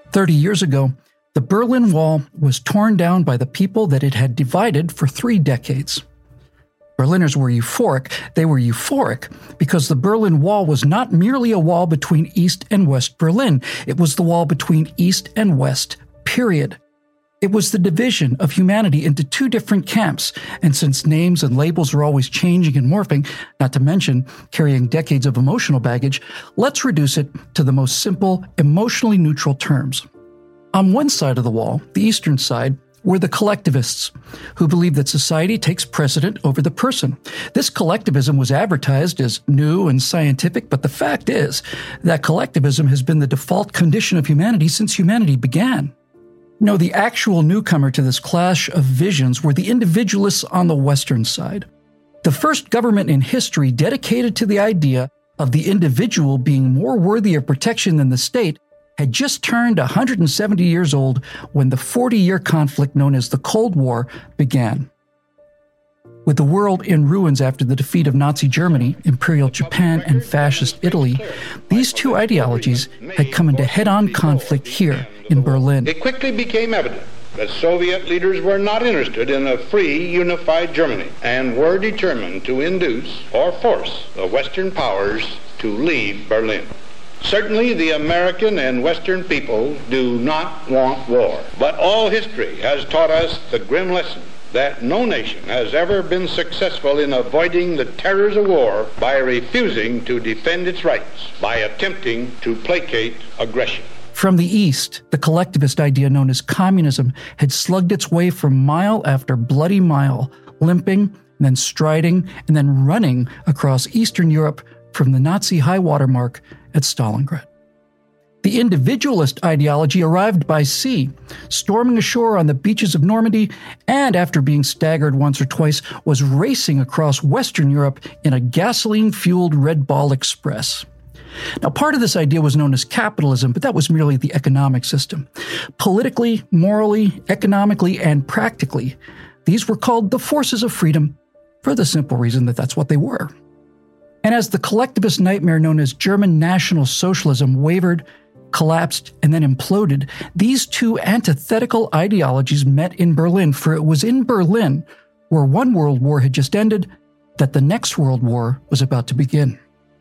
30 years ago, the Berlin Wall was torn down by the people that it had divided for 3 decades. Berliners were euphoric. They were euphoric because the Berlin Wall was not merely a wall between East and West Berlin. It was the wall between East and West, period. It was the division of humanity into 2 different camps, and since names and labels are always changing and morphing, not to mention carrying decades of emotional baggage, let's reduce it to the most simple, emotionally neutral terms. On one side of the wall, the eastern side, were the collectivists, who believed that society takes precedent over the person. This collectivism was advertised as new and scientific, but the fact is that collectivism has been the default condition of humanity since humanity began. No, the actual newcomer to this clash of visions were the individualists on the Western side. The first government in history dedicated to the idea of the individual being more worthy of protection than the state had just turned 170 years old when the 40-year conflict known as the Cold War began. With the world in ruins after the defeat of Nazi Germany, Imperial Japan, and Fascist Italy, these 2 ideologies had come into head-on conflict here in Berlin. It quickly became evident that Soviet leaders were not interested in a free, unified Germany and were determined to induce or force the Western powers to leave Berlin. Certainly, the American and Western people do not want war, but all history has taught us the grim lesson that no nation has ever been successful in avoiding the terrors of war by refusing to defend its rights, by attempting to placate aggression. From the East, the collectivist idea known as communism had slugged its way for mile after bloody mile, limping, then striding, and then running across Eastern Europe from the Nazi high-water mark at Stalingrad. The individualist ideology arrived by sea, storming ashore on the beaches of Normandy, and after being staggered once or twice, was racing across Western Europe in a gasoline-fueled Red Ball Express. Now, part of this idea was known as capitalism, but that was merely the economic system. Politically, morally, economically, and practically, these were called the forces of freedom for the simple reason that that's what they were. And as the collectivist nightmare known as German National Socialism wavered, collapsed, and then imploded, these 2 antithetical ideologies met in Berlin, for it was in Berlin, where one world war had just ended, that the next world war was about to begin.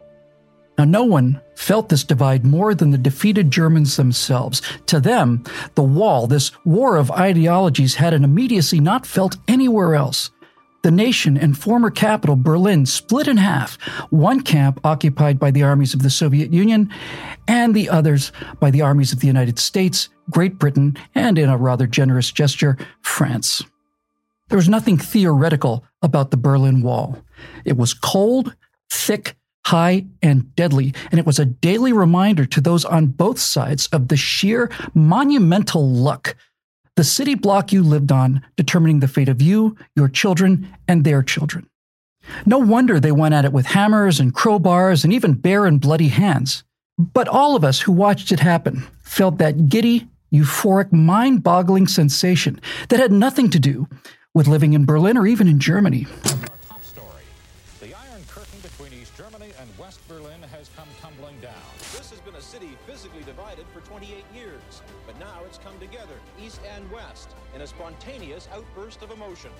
Now, no one felt this divide more than the defeated Germans themselves. To them, the wall, this war of ideologies, had an immediacy not felt anywhere else. The nation and former capital, Berlin, split in half, one camp occupied by the armies of the Soviet Union and the others by the armies of the United States, Great Britain, and in a rather generous gesture, France. There was nothing theoretical about the Berlin Wall. It was cold, thick, high, and deadly, and it was a daily reminder to those on both sides of the sheer monumental luck the city block you lived on, determining the fate of you, your children, and their children. No wonder they went at it with hammers and crowbars and even bare and bloody hands. But all of us who watched it happen felt that giddy, euphoric, mind-boggling sensation that had nothing to do with living in Berlin or even in Germany. Top story. The Iron Curtain between East Germany and West Berlin has come tumbling down. This has been a city physically divided for 28 years, but now it's come together, East and West, in a spontaneous outburst of emotion.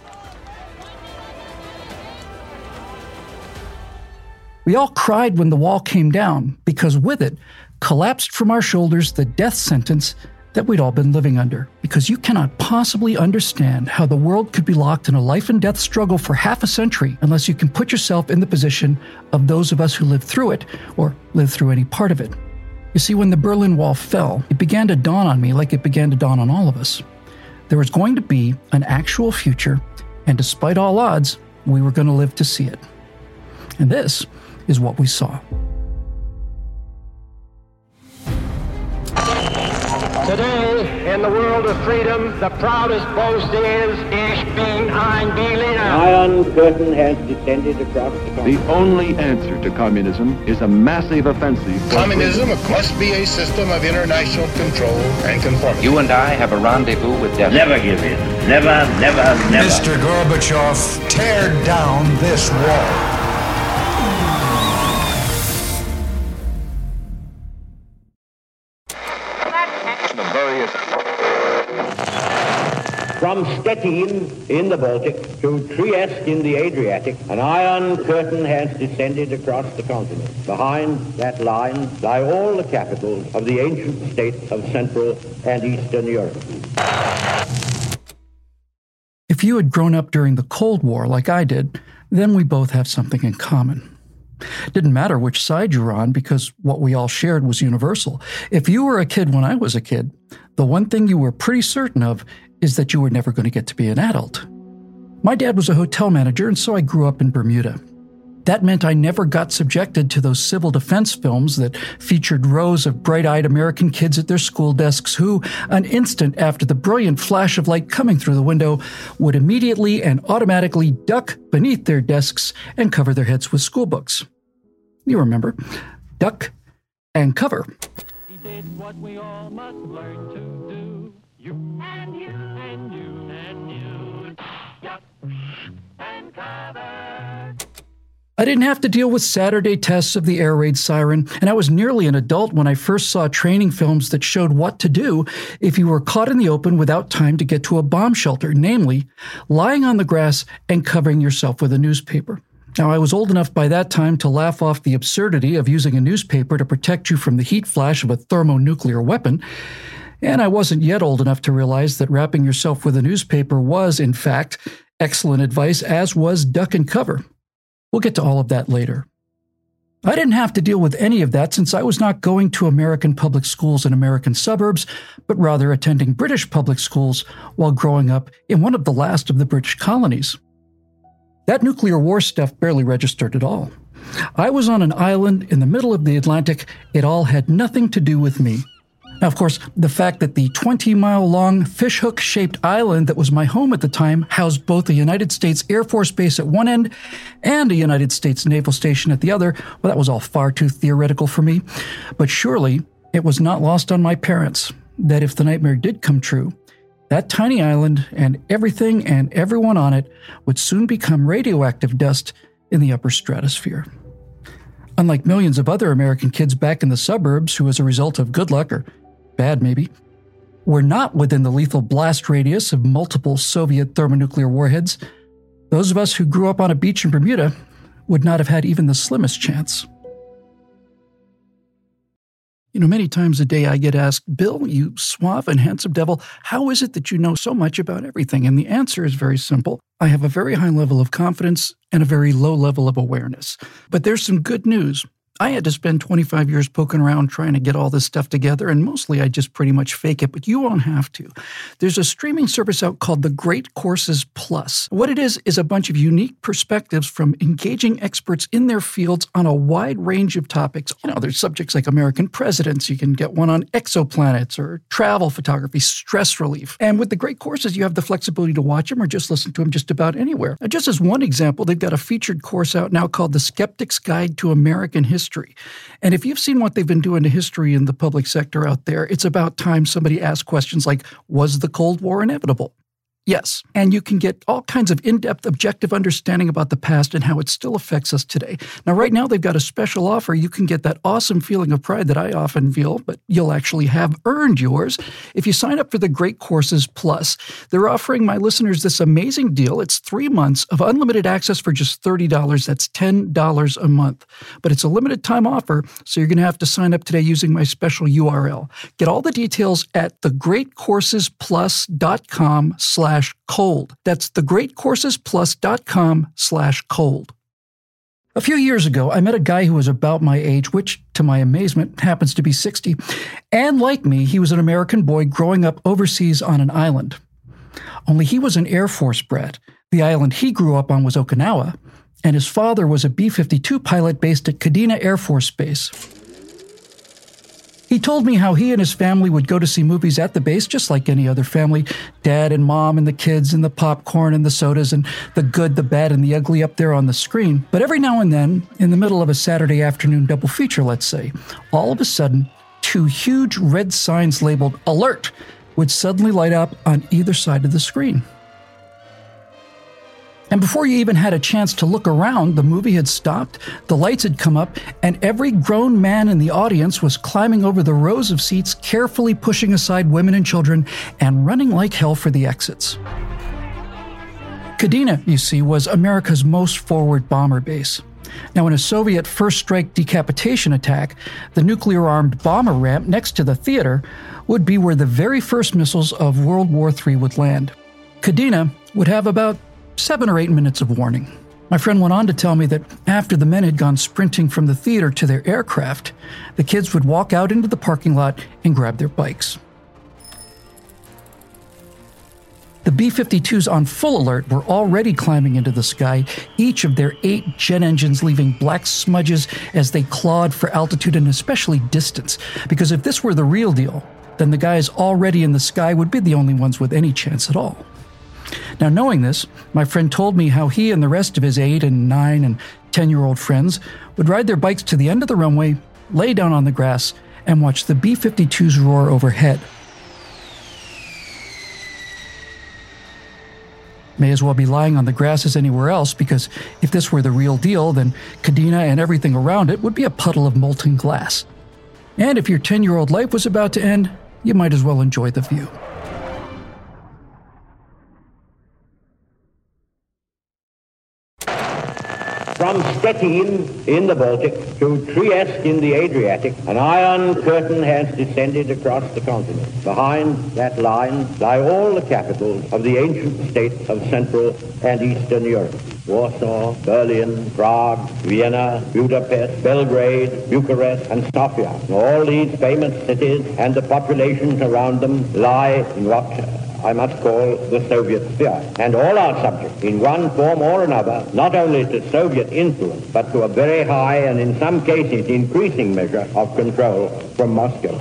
We all cried when the wall came down, because with it collapsed from our shoulders the death sentence that we'd all been living under. Because you cannot possibly understand how the world could be locked in a life and death struggle for half a century unless you can put yourself in the position of those of us who lived through it, or lived through any part of it. You see, when the Berlin Wall fell, it began to dawn on me like it began to dawn on all of us. There was going to be an actual future, and despite all odds, we were going to live to see it. And this is what we saw. Today, in the world of freedom, the proudest boast is, Ich bin ein Berliner. The Iron Curtain has descended across the country. The only answer to communism is a massive offensive. Communism must be a system of international control and conformity. You and I have a rendezvous with death. Never give in. Never, never, never. Mr. Gorbachev, tear down this wall. the various... From Stettin in the Baltic to Trieste in the Adriatic, an iron curtain has descended across the continent. Behind that line lie all the capitals of the ancient states of Central and Eastern Europe. If you had grown up during the Cold War like I did, then we both have something in common. It didn't matter which side you were on because what we all shared was universal. If you were a kid when I was a kid, the one thing you were pretty certain of is that you were never going to get to be an adult. My dad was a hotel manager, and so I grew up in Bermuda. That meant I never got subjected to those civil defense films that featured rows of bright-eyed American kids at their school desks who, an instant after the brilliant flash of light coming through the window, would immediately and automatically duck beneath their desks and cover their heads with school books. You remember, duck and cover. He did what we all must learn to do. You and you and you and you. Duck and cover. I didn't have to deal with Saturday tests of the air raid siren, and I was nearly an adult when I first saw training films that showed what to do if you were caught in the open without time to get to a bomb shelter, namely, lying on the grass and covering yourself with a newspaper. Now, I was old enough by that time to laugh off the absurdity of using a newspaper to protect you from the heat flash of a thermonuclear weapon, and I wasn't yet old enough to realize that wrapping yourself with a newspaper was, in fact, excellent advice, as was duck and cover. We'll get to all of that later. I didn't have to deal with any of that since I was not going to American public schools in American suburbs, but rather attending British public schools while growing up in one of the last of the British colonies. That nuclear war stuff barely registered at all. I was on an island in the middle of the Atlantic. It all had nothing to do with me. Now, of course, the fact that the 20-mile-long fishhook-shaped island that was my home at the time housed both a United States Air Force base at one end and a United States Naval station at the other, well, that was all far too theoretical for me. But surely, it was not lost on my parents that if the nightmare did come true, that tiny island and everything and everyone on it would soon become radioactive dust in the upper stratosphere. Unlike millions of other American kids back in the suburbs who, as a result of good luck or bad maybe, were not within the lethal blast radius of multiple Soviet thermonuclear warheads, those of us who grew up on a beach in Bermuda would not have had even the slimmest chance. You know, many times a day I get asked, Bill, you suave and handsome devil, how is it that you know so much about everything? And the answer is very simple. I have a very high level of confidence and a very low level of awareness. But there's some good news. I had to spend 25 years poking around trying to get all this stuff together, and mostly I just pretty much fake it, but you won't have to. There's a streaming service out called The Great Courses Plus. What it is a bunch of unique perspectives from engaging experts in their fields on a wide range of topics. You know, there's subjects like American presidents. You can get one on exoplanets or travel photography, stress relief. And with The Great Courses, you have the flexibility to watch them or just listen to them just about anywhere. Now, just as one example, they've got a featured course out now called The Skeptic's Guide to American History. And if you've seen what they've been doing to history in the public sector out there, it's about time somebody asked questions like, was the Cold War inevitable? Yes, and you can get all kinds of in-depth, objective understanding about the past and how it still affects us today. Now, right now, they've got a special offer. You can get that awesome feeling of pride that I often feel, but you'll actually have earned yours if you sign up for the Great Courses Plus. They're offering my listeners this amazing deal. It's 3 months of unlimited access for just $30. That's $10 a month. But it's a limited time offer, so you're going to have to sign up today using my special URL. Get all the details at thegreatcoursesplus.com/cold. That's thegreatcoursesplus.com/cold. A few years ago, I met a guy who was about my age, which, to my amazement, happens to be 60. And like me, he was an American boy growing up overseas on an island. Only he was an Air Force brat. The island he grew up on was Okinawa, and his father was a B-52 pilot based at Kadena Air Force Base. He told me how he and his family would go to see movies at the base just like any other family. Dad and mom and the kids and the popcorn and the sodas and the good, the bad, and the ugly up there on the screen. But every now and then, in the middle of a Saturday afternoon double feature, let's say, all of a sudden, 2 huge red signs labeled Alert would suddenly light up on either side of the screen. And before you even had a chance to look around, the movie had stopped, the lights had come up, and every grown man in the audience was climbing over the rows of seats, carefully pushing aside women and children, and running like hell for the exits. Kadena, you see, was America's most forward bomber base. Now, in a Soviet first-strike decapitation attack, the nuclear-armed bomber ramp next to the theater would be where the very first missiles of World War III would land. Kadena would have about 7 or 8 minutes of warning. My friend went on to tell me that after the men had gone sprinting from the theater to their aircraft, the kids would walk out into the parking lot and grab their bikes. The B-52s on full alert were already climbing into the sky, each of their 8 jet engines leaving black smudges as they clawed for altitude and especially distance, because if this were the real deal, then the guys already in the sky would be the only ones with any chance at all. Now, knowing this, my friend told me how he and the rest of his 8 and 9 and 10-year-old friends would ride their bikes to the end of the runway, lay down on the grass, and watch the B-52s roar overhead. May as well be lying on the grass as anywhere else, because if this were the real deal, then Kadena and everything around it would be a puddle of molten glass. And if your 10-year-old life was about to end, you might as well enjoy the view. From Stettin in the Baltic to Trieste in the Adriatic, an iron curtain has descended across the continent. Behind that line lie all the capitals of the ancient states of Central and Eastern Europe. Warsaw, Berlin, Prague, Vienna, Budapest, Belgrade, Bucharest, and Sofia. All these famous cities and the populations around them lie in what I must call the Soviet sphere. And all are subject, in one form or another, not only to Soviet influence, but to a very high and in some cases increasing measure of control from Moscow.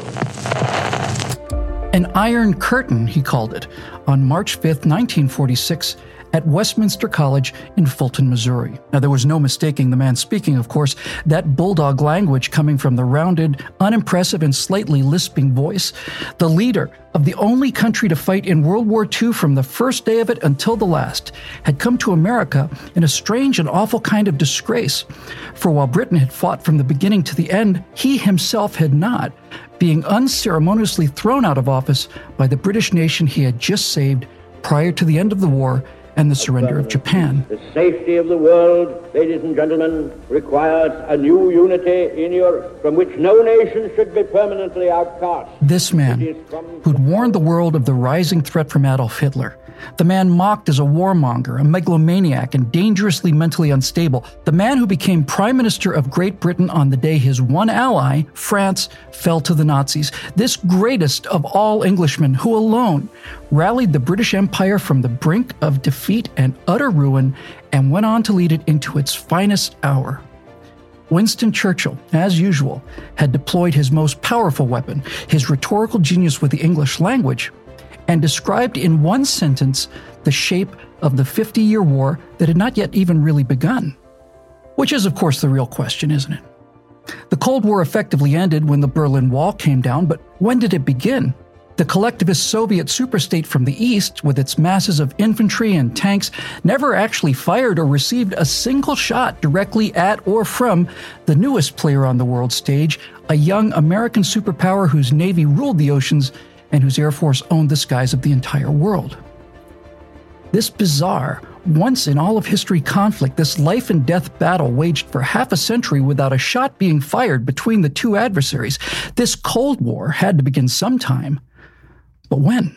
An Iron Curtain, he called it, on March 5th, 1946, at Westminster College in Fulton, Missouri. Now, there was no mistaking the man speaking, of course. That bulldog language coming from the rounded, unimpressive, and slightly lisping voice. The leader of the only country to fight in World War II from the first day of it until the last had come to America in a strange and awful kind of disgrace. For while Britain had fought from the beginning to the end, he himself had not, being unceremoniously thrown out of office by the British nation he had just saved prior to the end of the war and the surrender of Japan. The safety of the world, ladies and gentlemen, requires a new unity in Europe from which no nation should be permanently outcast. This man, who'd warned the world of the rising threat from Adolf Hitler, the man mocked as a warmonger, a megalomaniac, and dangerously mentally unstable, the man who became Prime Minister of Great Britain on the day his one ally, France, fell to the Nazis, this greatest of all Englishmen who alone rallied the British Empire from the brink of defeat and utter ruin and went on to lead it into its finest hour. Winston Churchill, as usual, had deployed his most powerful weapon, his rhetorical genius with the English language, and described in one sentence the shape of the 50-year war that had not yet even really begun. Which is, of course, the real question, isn't it? The Cold War effectively ended when the Berlin Wall came down, but when did it begin? The collectivist Soviet superstate from the East, with its masses of infantry and tanks, never actually fired or received a single shot directly at or from the newest player on the world stage, a young American superpower whose navy ruled the oceans and whose Air Force owned the skies of the entire world. This bizarre, once-in-all-of-history conflict, this life-and-death battle waged for half a century without a shot being fired between the two adversaries, this Cold War had to begin sometime. But when?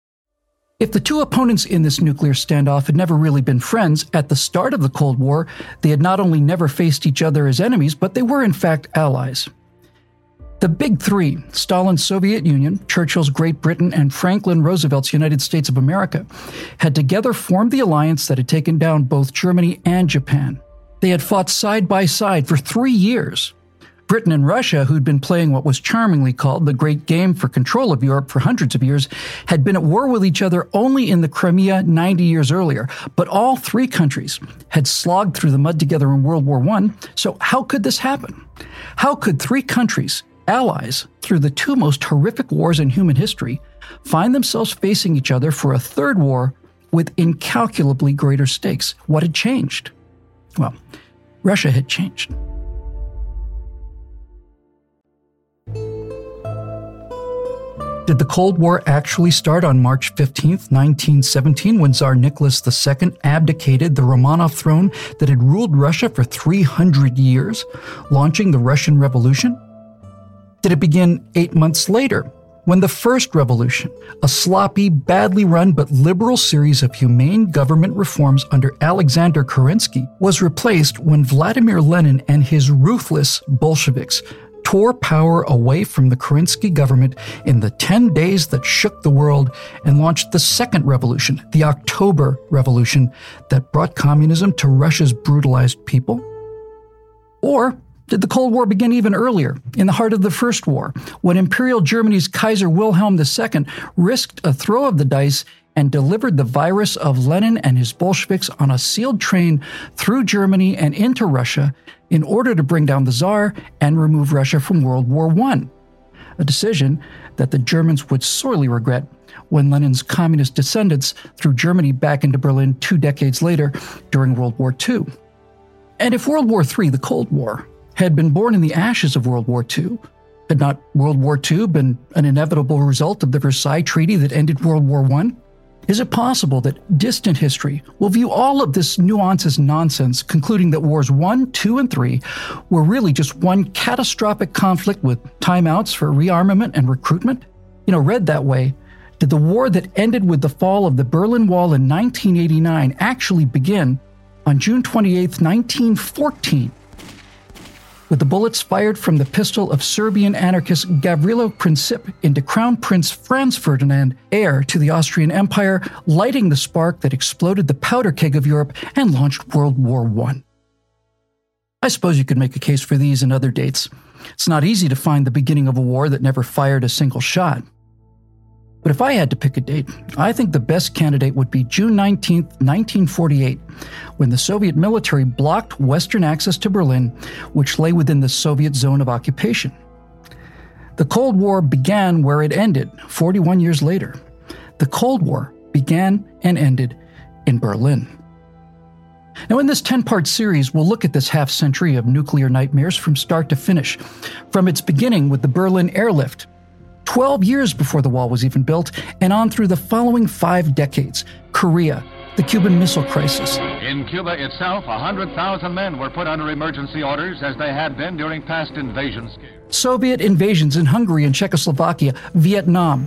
If the two opponents in this nuclear standoff had never really been friends, at the start of the Cold War, they had not only never faced each other as enemies, but they were in fact allies. The Big Three, Stalin's Soviet Union, Churchill's Great Britain, and Franklin Roosevelt's United States of America, had together formed the alliance that had taken down both Germany and Japan. They had fought side by side for 3 years. Britain and Russia, who'd been playing what was charmingly called the Great Game for control of Europe for hundreds of years, had been at war with each other only in the Crimea 90 years earlier. But all three countries had slogged through the mud together in World War I, so how could this happen? How could three countries, allies through the two most horrific wars in human history, find themselves facing each other for a third war with incalculably greater stakes. What had changed? Well, Russia had changed. Did the Cold War actually start on March 15th, 1917, when Tsar Nicholas II abdicated the Romanov throne that had ruled Russia for 300 years, launching the Russian Revolution? Did it begin 8 months later, when the First Revolution, a sloppy, badly run but liberal series of humane government reforms under Alexander Kerensky, was replaced when Vladimir Lenin and his ruthless Bolsheviks tore power away from the Kerensky government in the 10 days that shook the world and launched the Second Revolution, the October Revolution, that brought communism to Russia's brutalized people? Or did the Cold War begin even earlier, in the heart of the First War, when Imperial Germany's Kaiser Wilhelm II risked a throw of the dice and delivered the virus of Lenin and his Bolsheviks on a sealed train through Germany and into Russia in order to bring down the Tsar and remove Russia from World War I, a decision that the Germans would sorely regret when Lenin's communist descendants threw Germany back into Berlin 2 decades later during World War II. And if World War III, the Cold War, had been born in the ashes of World War II, had not World War II been an inevitable result of the Versailles Treaty that ended World War I? Is it possible that distant history will view all of this nuance as nonsense, concluding that Wars 1, 2, and 3 were really just one catastrophic conflict with timeouts for rearmament and recruitment? Read that way, did the war that ended with the fall of the Berlin Wall in 1989 actually begin on June 28, 1914? With the bullets fired from the pistol of Serbian anarchist Gavrilo Princip into Crown Prince Franz Ferdinand, heir to the Austrian Empire, lighting the spark that exploded the powder keg of Europe and launched World War I. I suppose you could make a case for these and other dates. It's not easy to find the beginning of a war that never fired a single shot. But if I had to pick a date, I think the best candidate would be June 19, 1948, when the Soviet military blocked Western access to Berlin, which lay within the Soviet zone of occupation. The Cold War began where it ended 41 years later. The Cold War began and ended in Berlin. Now, in this 10-part series, we'll look at this half-century of nuclear nightmares from start to finish, from its beginning with the Berlin airlift, 12 years before the wall was even built, and on through the following 5 decades: Korea, the Cuban Missile Crisis. In Cuba itself, 100,000 men were put under emergency orders, as they had been during past invasion scares. Soviet invasions in Hungary and Czechoslovakia, Vietnam.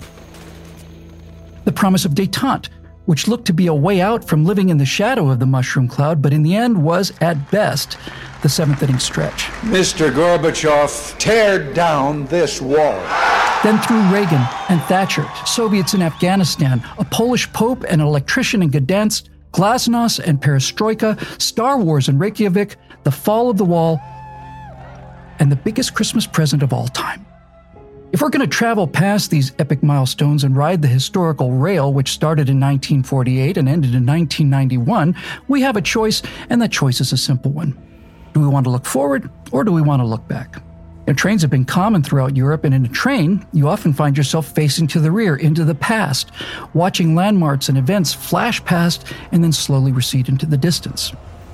The promise of détente, which looked to be a way out from living in the shadow of the mushroom cloud, but in the end was, at best, the 7th-inning stretch. Mr. Gorbachev, tear down this wall. Then through Reagan and Thatcher, Soviets in Afghanistan, a Polish Pope and an electrician in Gdansk, Glasnost and Perestroika, Star Wars in Reykjavik, the fall of the wall, and the biggest Christmas present of all time. If we're going to travel past these epic milestones and ride the historical rail, which started in 1948 and ended in 1991, we have a choice, and that choice is a simple one. Do we want to look forward, or do we want to look back? Trains have been common throughout Europe, and in a train, you often find yourself facing to the rear, into the past, watching landmarks and events flash past and then slowly recede into the distance.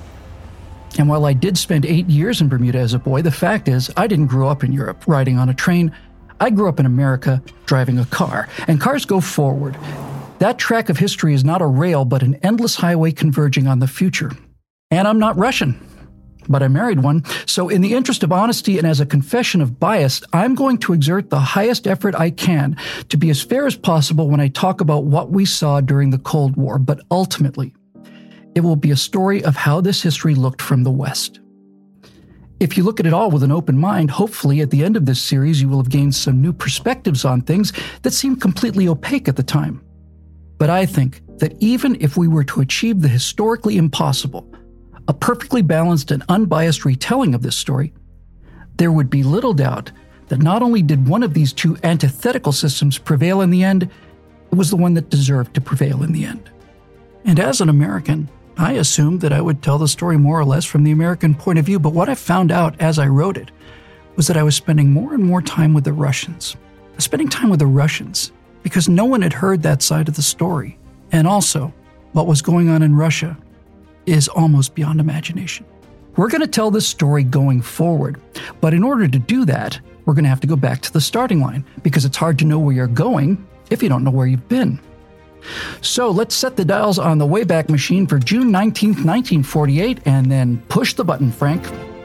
And while I did spend 8 years in Bermuda as a boy, the fact is, I didn't grow up in Europe riding on a train. I grew up in America driving a car, and cars go forward. That track of history is not a rail, but an endless highway converging on the future. And I'm not Russian, but I married one. So in the interest of honesty and as a confession of bias, I'm going to exert the highest effort I can to be as fair as possible when I talk about what we saw during the Cold War. But ultimately, it will be a story of how this history looked from the West. If you look at it all with an open mind, hopefully at the end of this series, you will have gained some new perspectives on things that seemed completely opaque at the time. But I think that even if we were to achieve the historically impossible, a perfectly balanced and unbiased retelling of this story, there would be little doubt that not only did one of these two antithetical systems prevail in the end, it was the one that deserved to prevail in the end. And as an American, I assumed that I would tell the story more or less from the American point of view, but what I found out as I wrote it was that I was spending more and more time with the Russians. Spending time with the Russians because no one had heard that side of the story. And also, what was going on in Russia is almost beyond imagination. We're going to tell this story going forward, but in order to do that, we're going to have to go back to the starting line because it's hard to know where you're going if you don't know where you've been. So let's set the dials on the Wayback Machine for June 19th, 1948, and then push the button, Frank.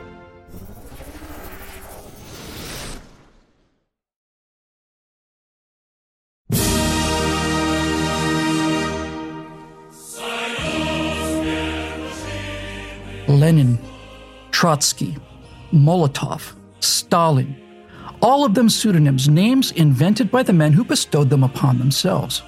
Lenin, Trotsky, Molotov, Stalin, all of them pseudonyms, names invented by the men who bestowed them upon themselves.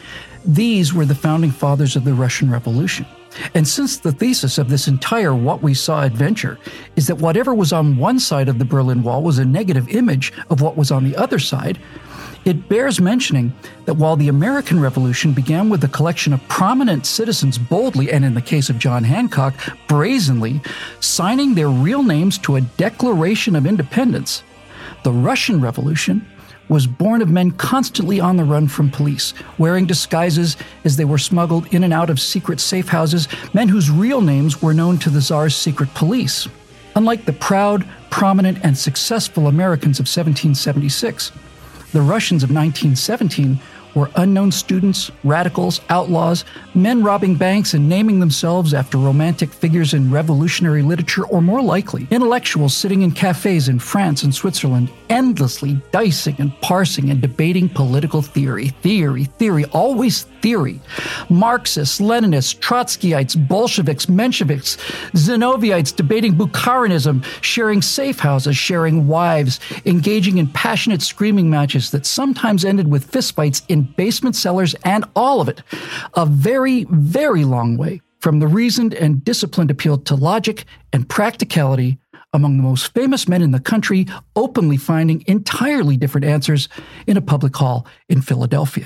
These were the founding fathers of the Russian Revolution. And since the thesis of this entire What We Saw adventure is that whatever was on one side of the Berlin Wall was a negative image of what was on the other side, it bears mentioning that while the American Revolution began with a collection of prominent citizens boldly, and in the case of John Hancock, brazenly, signing their real names to a Declaration of Independence, the Russian Revolution was born of men constantly on the run from police, wearing disguises as they were smuggled in and out of secret safe houses, men whose real names were known to the Tsar's secret police. Unlike the proud, prominent, and successful Americans of 1776, the Russians of 1917 were unknown students, radicals, outlaws, men robbing banks and naming themselves after romantic figures in revolutionary literature, or more likely, intellectuals sitting in cafes in France and Switzerland, endlessly dicing and parsing and debating political theory. Theory, always theory. Marxists, Leninists, Trotskyites, Bolsheviks, Mensheviks, Zinoviites debating Bukharism, sharing safe houses, sharing wives, engaging in passionate screaming matches that sometimes ended with fistfights in basement cellars, and all of it a very, very long way from the reasoned and disciplined appeal to logic and practicality among the most famous men in the country, openly finding entirely different answers in a public hall in Philadelphia.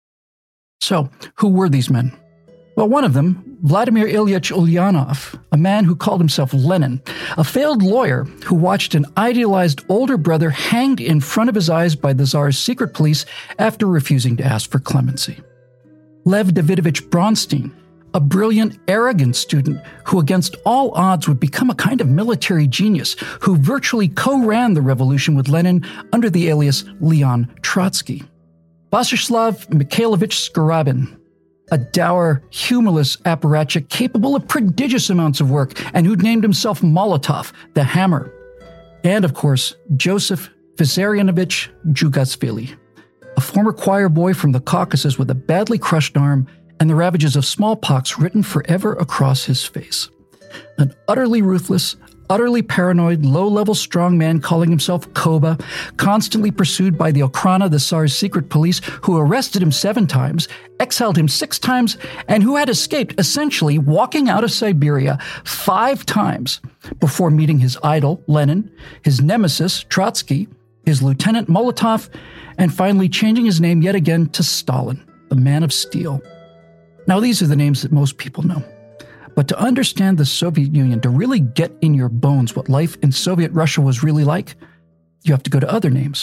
So, who were these men? Well, one of them, Vladimir Ilyich Ulyanov, a man who called himself Lenin, a failed lawyer who watched an idealized older brother hanged in front of his eyes by the Tsar's secret police after refusing to ask for clemency. Lev Davidovich Bronstein, a brilliant, arrogant student who against all odds would become a kind of military genius who virtually co-ran the revolution with Lenin under the alias Leon Trotsky. Vyacheslav Mikhailovich Skorabin, a dour, humorless apparatchik capable of prodigious amounts of work and who'd named himself Molotov, the Hammer. And, of course, Joseph Vissarionovich Zhugasvili, a former choir boy from the Caucasus with a badly crushed arm and the ravages of smallpox written forever across his face. An utterly ruthless, utterly paranoid, low-level strongman calling himself Koba, constantly pursued by the Okhrana, the Tsar's secret police, who arrested him 7 times, exiled him 6 times, and who had escaped, essentially walking out of Siberia 5 times before meeting his idol, Lenin, his nemesis, Trotsky, his lieutenant, Molotov, and finally changing his name yet again to Stalin, the Man of Steel. Now, these are the names that most people know. But to understand the Soviet Union, to really get in your bones what life in Soviet Russia was really like, you have to go to other names.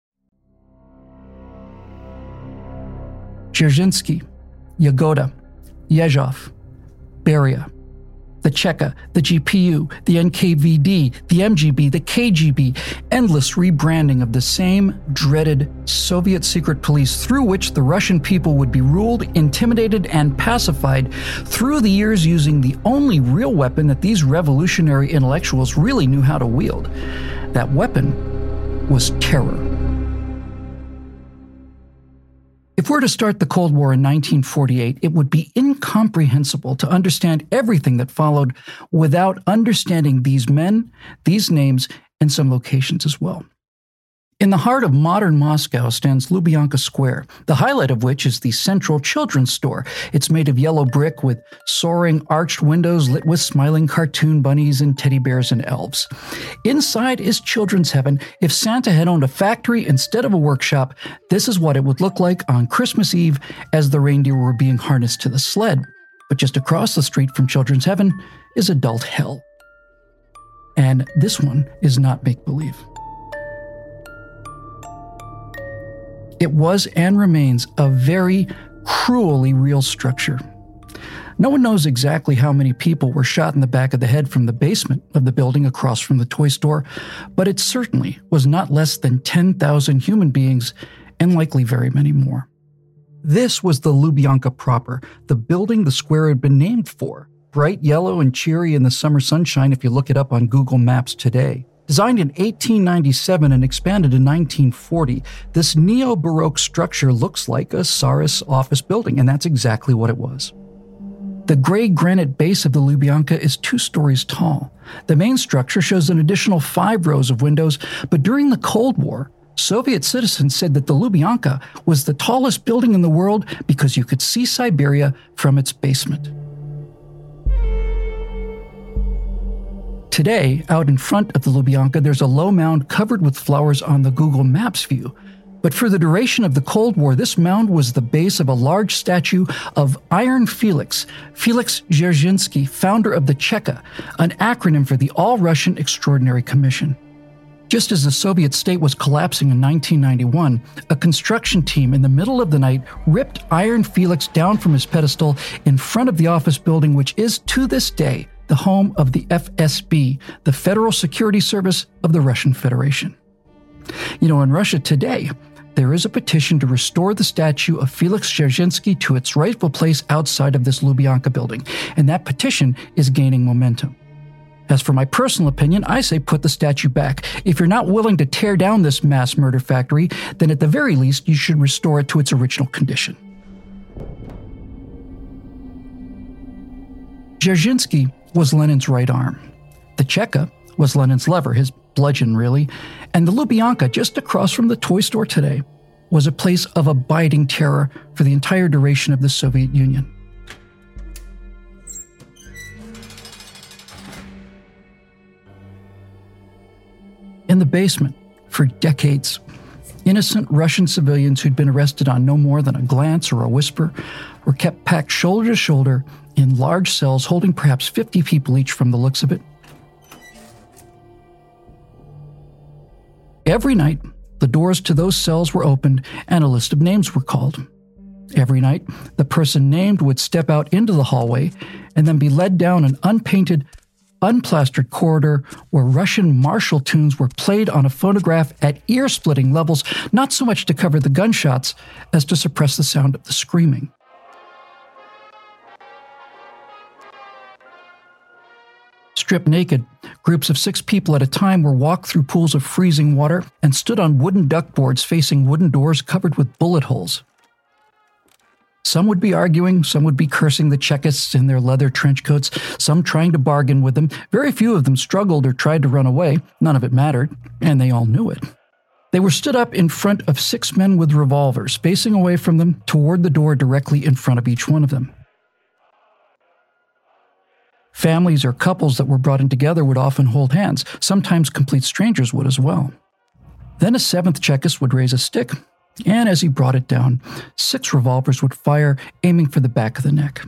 Dzerzhinsky, Yagoda, Yezhov, Beria, the Cheka, the GPU, the NKVD, the MGB, the KGB, endless rebranding of the same dreaded Soviet secret police through which the Russian people would be ruled, intimidated, and pacified through the years using the only real weapon that these revolutionary intellectuals really knew how to wield. That weapon was terror. If we're to start the Cold War in 1948, it would be incomprehensible to understand everything that followed without understanding these men, these names, and some locations as well. In the heart of modern Moscow stands Lubyanka Square, the highlight of which is the Central Children's Store. It's made of yellow brick with soaring arched windows lit with smiling cartoon bunnies and teddy bears and elves. Inside is children's heaven. If Santa had owned a factory instead of a workshop, this is what it would look like on Christmas Eve as the reindeer were being harnessed to the sled. But just across the street from children's heaven is adult hell. And this one is not make-believe. It was and remains a very cruelly real structure. No one knows exactly how many people were shot in the back of the head from the basement of the building across from the toy store, but it certainly was not less than 10,000 human beings, and likely very many more. This was the Lubyanka proper, the building the square had been named for. Bright yellow and cheery in the summer sunshine if you look it up on Google Maps today. Designed in 1897 and expanded in 1940, this neo-Baroque structure looks like a Tsarist office building, and that's exactly what it was. The gray granite base of the Lubyanka is 2 stories tall. The main structure shows an additional 5 rows of windows, but during the Cold War, Soviet citizens said that the Lubyanka was the tallest building in the world because you could see Siberia from its basement. Today, out in front of the Lubyanka, there's a low mound covered with flowers on the Google Maps view. But for the duration of the Cold War, this mound was the base of a large statue of Iron Felix, Felix Dzerzhinsky, founder of the Cheka, an acronym for the All-Russian Extraordinary Commission. Just as the Soviet state was collapsing in 1991, a construction team in the middle of the night ripped Iron Felix down from his pedestal in front of the office building, which is, to this day, the home of the FSB, the Federal Security Service of the Russian Federation. You know, in Russia today, there is a petition to restore the statue of Felix Dzerzhinsky to its rightful place outside of this Lubyanka building, and that petition is gaining momentum. As for my personal opinion, I say put the statue back. If you're not willing to tear down this mass murder factory, then at the very least you should restore it to its original condition. Dzerzhinsky was Lenin's right arm. The Cheka was Lenin's lever, his bludgeon really, and the Lubyanka, just across from the toy store today, was a place of abiding terror for the entire duration of the Soviet Union. In the basement, for decades, innocent Russian civilians who'd been arrested on no more than a glance or a whisper were kept packed shoulder to shoulder in large cells holding perhaps 50 people each from the looks of it. Every night, the doors to those cells were opened and a list of names were called. Every night, the person named would step out into the hallway and then be led down an unpainted, unplastered corridor where Russian martial tunes were played on a phonograph at ear-splitting levels, not so much to cover the gunshots as to suppress the sound of the screaming. Stripped naked, groups of 6 people at a time were walked through pools of freezing water and stood on wooden duckboards facing wooden doors covered with bullet holes. Some would be arguing, some would be cursing the Chekists in their leather trench coats, some trying to bargain with them. Very few of them struggled or tried to run away. None of it mattered, and they all knew it. They were stood up in front of 6 men with revolvers, facing away from them toward the door directly in front of each one of them. Families or couples that were brought in together would often hold hands. Sometimes complete strangers would as well. Then a 7th Chekist would raise a stick, and as he brought it down, 6 revolvers would fire, aiming for the back of the neck.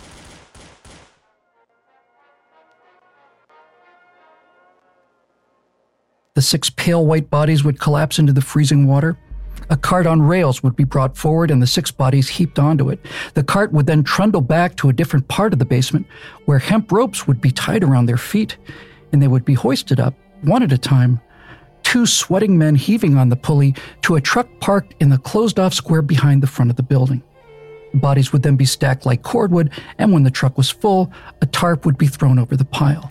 The 6 pale white bodies would collapse into the freezing water. A cart on rails would be brought forward and the 6 bodies heaped onto it. The cart would then trundle back to a different part of the basement where hemp ropes would be tied around their feet, and they would be hoisted up, one at a time, 2 sweating men heaving on the pulley to a truck parked in the closed-off square behind the front of the building. The bodies would then be stacked like cordwood, and when the truck was full, a tarp would be thrown over the pile.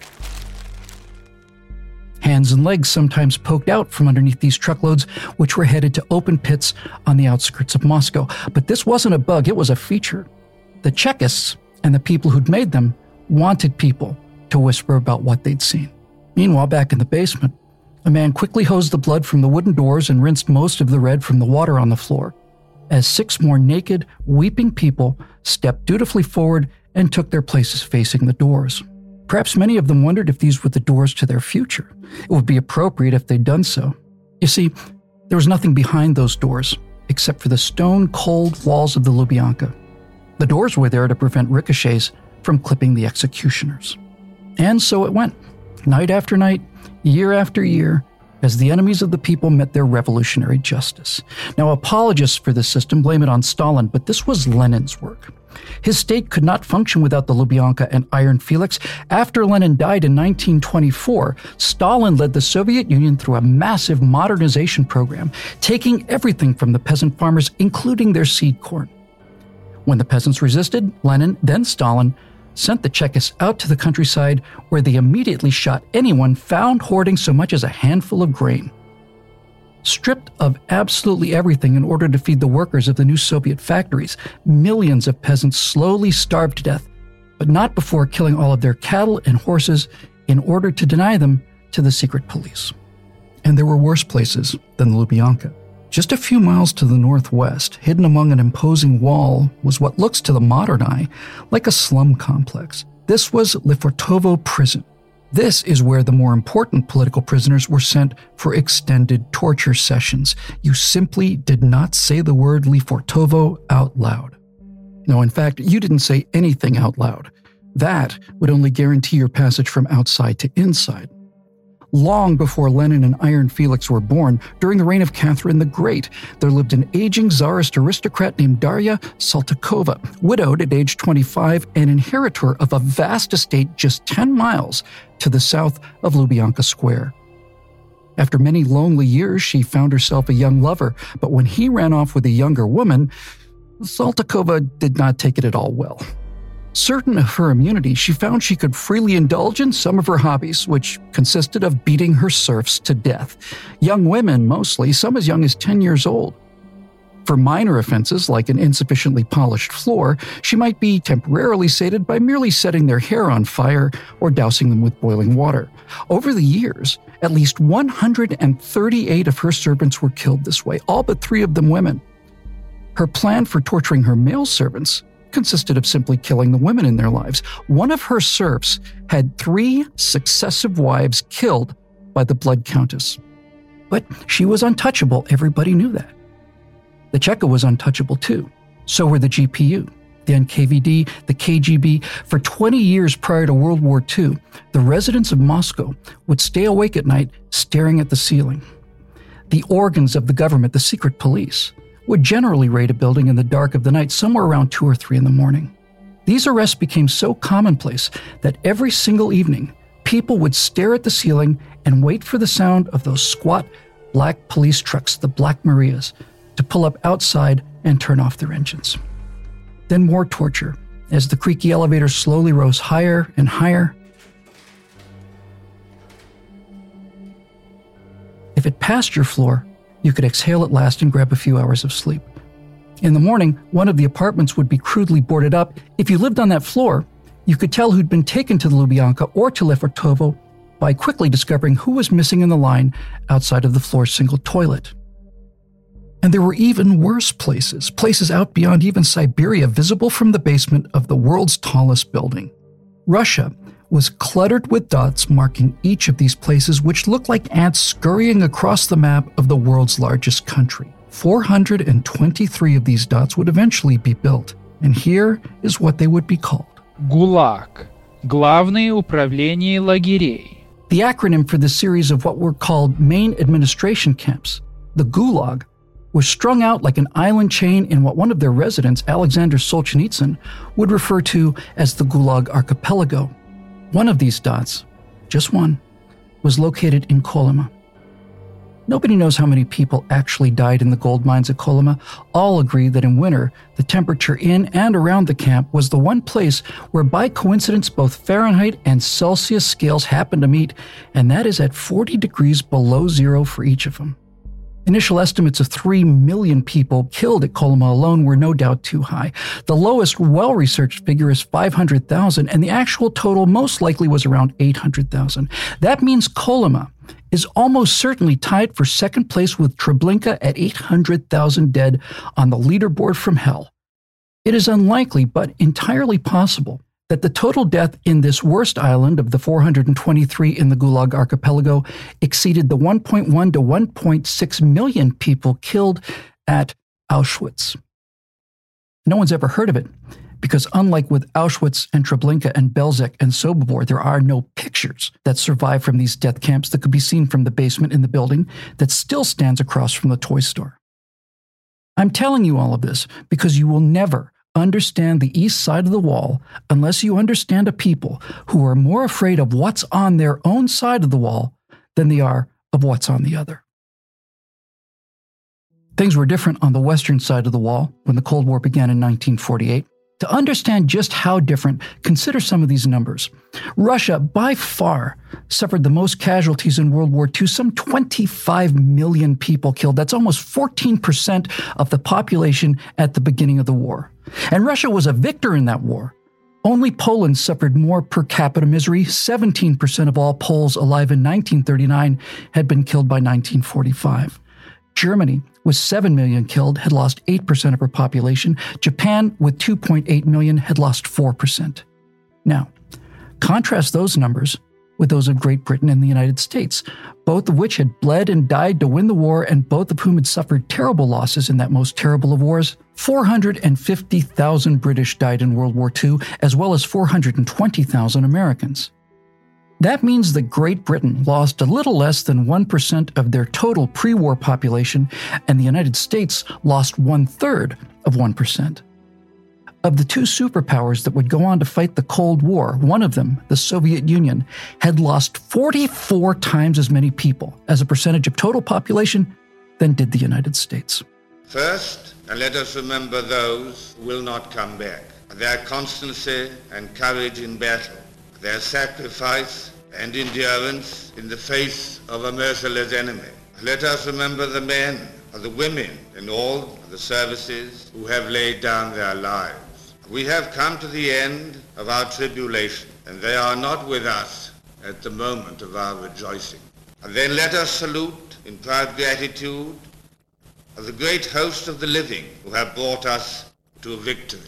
Hands and legs sometimes poked out from underneath these truckloads, which were headed to open pits on the outskirts of Moscow. But this wasn't a bug, it was a feature. The Chekists and the people who'd made them wanted people to whisper about what they'd seen. Meanwhile, back in the basement, a man quickly hosed the blood from the wooden doors and rinsed most of the red from the water on the floor, as 6 more naked, weeping people stepped dutifully forward and took their places facing the doors. Perhaps many of them wondered if these were the doors to their future. It would be appropriate if they'd done so. You see, there was nothing behind those doors, except for the stone-cold walls of the Lubyanka. The doors were there to prevent ricochets from clipping the executioners. And so it went, night after night, year after year, as the enemies of the people met their revolutionary justice. Now, apologists for this system blame it on Stalin, but this was Lenin's work. His state could not function without the Lubyanka and Iron Felix. After Lenin died in 1924, Stalin led the Soviet Union through a massive modernization program, taking everything from the peasant farmers, including their seed corn. When the peasants resisted, Lenin, then Stalin, sent the Chekists out to the countryside, where they immediately shot anyone found hoarding so much as a handful of grain. Stripped of absolutely everything in order to feed the workers of the new Soviet factories, millions of peasants slowly starved to death, but not before killing all of their cattle and horses in order to deny them to the secret police. And there were worse places than Lubyanka. Just a few miles to the northwest, hidden among an imposing wall, was what looks to the modern eye like a slum complex. This was Lefortovo prison. This is where the more important political prisoners were sent for extended torture sessions. You simply did not say the word Lefortovo out loud. No, in fact, you didn't say anything out loud. That would only guarantee your passage from outside to inside. Long before Lenin and Iron Felix were born, during the reign of Catherine the Great, there lived an aging Tsarist aristocrat named Darya Saltykova, widowed at age 25 and inheritor of a vast estate just 10 miles to the south of Lubyanka Square. After many lonely years, she found herself a young lover, but when he ran off with a younger woman, Saltykova did not take it at all well. Certain of her immunity, she found she could freely indulge in some of her hobbies, which consisted of beating her serfs to death. Young women, mostly, some as young as 10 years old. For minor offenses, like an insufficiently polished floor, she might be temporarily sated by merely setting their hair on fire or dousing them with boiling water. Over the years, at least 138 of her servants were killed this way, all but 3 of them women. Her plan for torturing her male servants consisted of simply killing the women in their lives. One of her serfs had 3 successive wives killed by the Blood Countess. But she was untouchable. Everybody knew that. The Cheka was untouchable too. So were the GPU, the NKVD, the KGB. For 20 years prior to World War II, the residents of Moscow would stay awake at night staring at the ceiling. The organs of the government, the secret police, would generally raid a building in the dark of the night, somewhere around 2 or 3 in the morning. These arrests became so commonplace that every single evening, people would stare at the ceiling and wait for the sound of those squat black police trucks, the Black Marias, to pull up outside and turn off their engines. Then more torture, as the creaky elevator slowly rose higher and higher. If it passed your floor, you could exhale at last and grab a few hours of sleep. In the morning, one of the apartments would be crudely boarded up. If you lived on that floor, you could tell who'd been taken to the Lubyanka or to Lefortovo by quickly discovering who was missing in the line outside of the floor's single toilet. And there were even worse places out beyond even Siberia, visible from the basement of the world's tallest building. Russia was cluttered with dots marking each of these places, which looked like ants scurrying across the map of the world's largest country. 423 of these dots would eventually be built, and here is what they would be called. ГУЛАГ. Главное управление лагерей. The acronym for the series of what were called main administration camps, the Gulag, was strung out like an island chain in what one of their residents, Alexander Solzhenitsyn, would refer to as the Gulag Archipelago. One of these dots, just one, was located in Kolyma. Nobody knows how many people actually died in the gold mines at Kolyma. All agree that in winter, the temperature in and around the camp was the one place where by coincidence both Fahrenheit and Celsius scales happened to meet, and that is at 40 degrees below zero for each of them. Initial estimates of 3 million people killed at Kolyma alone were no doubt too high. The lowest well-researched figure is 500,000, and the actual total most likely was around 800,000. That means Kolyma is almost certainly tied for second place with Treblinka at 800,000 dead on the leaderboard from hell. It is unlikely, but entirely possible, that the total death in this worst island of the 423 in the Gulag Archipelago exceeded the 1.1 to 1.6 million people killed at Auschwitz. No one's ever heard of it, because unlike with Auschwitz and Treblinka and Belzec and Sobibor, there are no pictures that survive from these death camps that could be seen from the basement in the building that still stands across from the toy store. I'm telling you all of this because you will never understand the east side of the wall unless you understand a people who are more afraid of what's on their own side of the wall than they are of what's on the other. Things were different on the western side of the wall when the Cold War began in 1948. To understand just how different, consider some of these numbers. Russia, by far, suffered the most casualties in World War II, some 25 million people killed. That's almost 14% of the population at the beginning of the war. And Russia was a victor in that war. Only Poland suffered more per capita misery. 17% of all Poles alive in 1939 had been killed by 1945. Germany, with 7 million killed, had lost 8% of her population. Japan, with 2.8 million, had lost 4%. Now, contrast those numbers with those of Great Britain and the United States, both of which had bled and died to win the war and both of whom had suffered terrible losses in that most terrible of wars. 450,000 British died in World War II, as well as 420,000 Americans. That means that Great Britain lost a little less than 1% of their total pre-war population, and the United States lost 1/3 of 1%. Of the two superpowers that would go on to fight the Cold War, one of them, the Soviet Union, had lost 44 times as many people as a percentage of total population than did the United States. First, and let us remember those who will not come back, their constancy and courage in battle, their sacrifice and endurance in the face of a merciless enemy. Let us remember the men and the women in all the services who have laid down their lives. We have come to the end of our tribulation, and they are not with us at the moment of our rejoicing. And then let us salute in proud gratitude the great host of the living who have brought us to victory.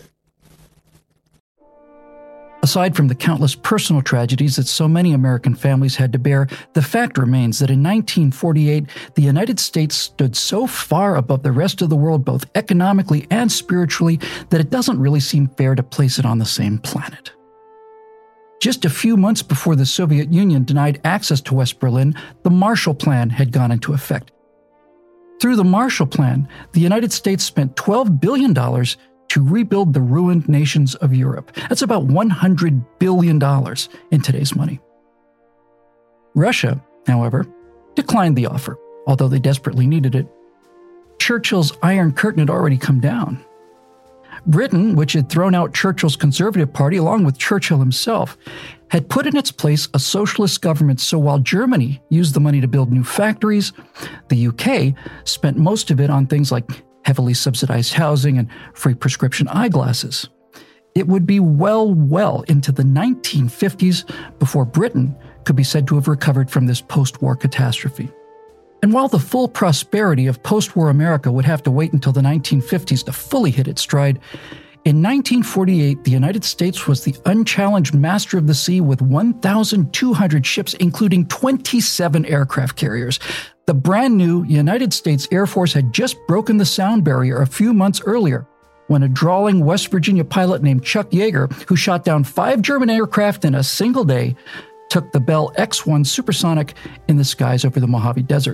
Aside from the countless personal tragedies that so many American families had to bear, the fact remains that in 1948, the United States stood so far above the rest of the world, both economically and spiritually, that it doesn't really seem fair to place it on the same planet. Just a few months before the Soviet Union denied access to West Berlin, the Marshall Plan had gone into effect. Through the Marshall Plan, the United States spent $12 billion to rebuild the ruined nations of Europe. That's about $100 billion in today's money. Russia, however, declined the offer, although they desperately needed it. Churchill's Iron Curtain had already come down. Britain, which had thrown out Churchill's Conservative Party along with Churchill himself, had put in its place a socialist government, so while Germany used the money to build new factories, the UK spent most of it on things like heavily subsidized housing and free prescription eyeglasses. It would be well into the 1950s before Britain could be said to have recovered from this post-war catastrophe. And while the full prosperity of post-war America would have to wait until the 1950s to fully hit its stride, in 1948, the United States was the unchallenged master of the sea with 1,200 ships, including 27 aircraft carriers. The brand new United States Air Force had just broken the sound barrier a few months earlier when a drawling West Virginia pilot named Chuck Yeager, who shot down 5 German aircraft in a single day, took the Bell X-1 supersonic in the skies over the Mojave Desert.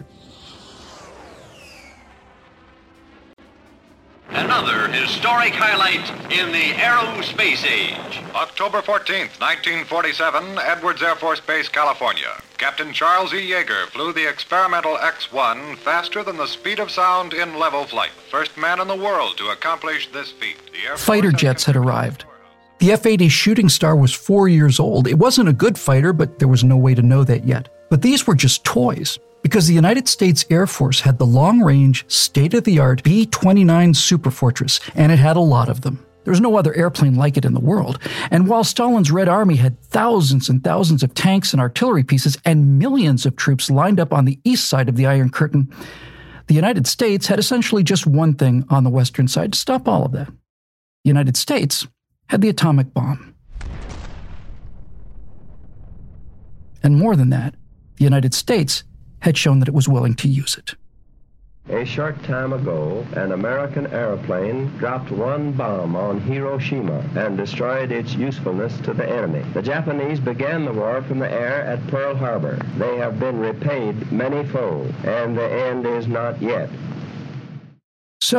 Another historic highlight in the aerospace age. October 14th, 1947, Edwards Air Force Base, California. Captain Charles E. Yeager flew the experimental X-1 faster than the speed of sound in level flight. First man in the world to accomplish this feat. Fighter jets had arrived. The F-80 Shooting Star was 4 years old. It wasn't a good fighter, but there was no way to know that yet. But these were just toys, because the United States Air Force had the long-range, state-of-the-art B-29 Superfortress, and it had a lot of them. There was no other airplane like it in the world. And while Stalin's Red Army had thousands and thousands of tanks and artillery pieces and millions of troops lined up on the east side of the Iron Curtain, the United States had essentially just one thing on the western side to stop all of that. The United States had the atomic bomb. And more than that, the United States had shown that it was willing to use it. A short time ago, an American airplane dropped one bomb on Hiroshima and destroyed its usefulness to the enemy. The Japanese began the war from the air at Pearl Harbor. They have been repaid many-fold, and the end is not yet. So,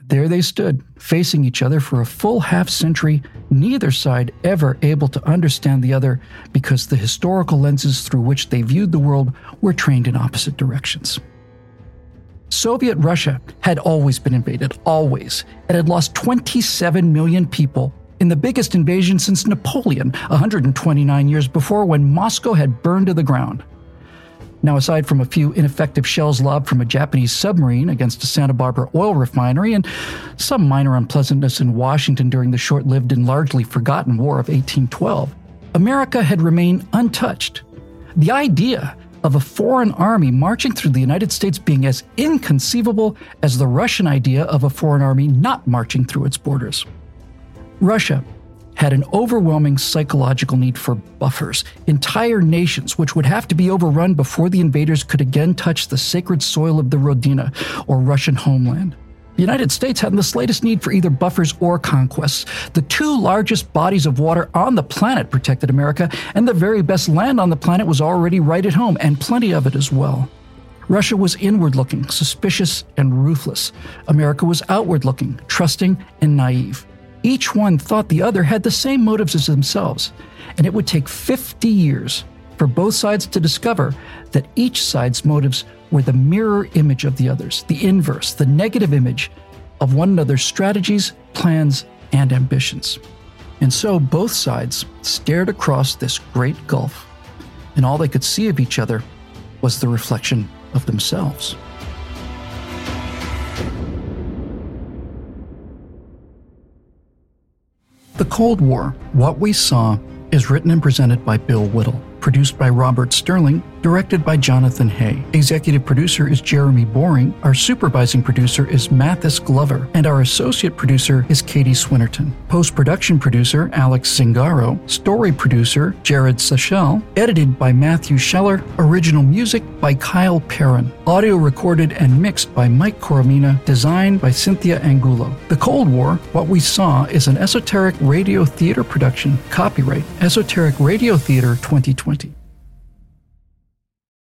There they stood, facing each other for a full half-century, neither side ever able to understand the other because the historical lenses through which they viewed the world were trained in opposite directions. Soviet Russia had always been invaded, always. It had lost 27 million people in the biggest invasion since Napoleon, 129 years before, when Moscow had burned to the ground. Now, aside from a few ineffective shells lobbed from a Japanese submarine against a Santa Barbara oil refinery and some minor unpleasantness in Washington during the short-lived and largely forgotten War of 1812, America had remained untouched. The idea of a foreign army marching through the United States being as inconceivable as the Russian idea of a foreign army not marching through its borders. Russia had an overwhelming psychological need for buffers, entire nations which would have to be overrun before the invaders could again touch the sacred soil of the Rodina, or Russian homeland. The United States hadn't the slightest need for either buffers or conquests. The two largest bodies of water on the planet protected America, and the very best land on the planet was already right at home, and plenty of it as well. Russia was inward-looking, suspicious, and ruthless. America was outward-looking, trusting, and naive. Each one thought the other had the same motives as themselves, and it would take 50 years for both sides to discover that each side's motives were the mirror image of the others, the inverse, the negative image of one another's strategies, plans, and ambitions. And so both sides stared across this great gulf, and all they could see of each other was the reflection of themselves. The Cold War, What We Saw, is written and presented by Bill Whittle, produced by Robert Sterling, directed by Jonathan Hay. Executive producer is Jeremy Boring, our supervising producer is Mathis Glover, and our associate producer is Katie Swinnerton. Post-production producer Alex Zingaro, story producer Jared Sechel, edited by Matthew Scheller, original music by Kyle Perrin, audio recorded and mixed by Mike Coromina, designed by Cynthia Angulo. The Cold War, What We Saw is an Esoteric Radio Theater production, copyright Esoteric Radio Theater 2020.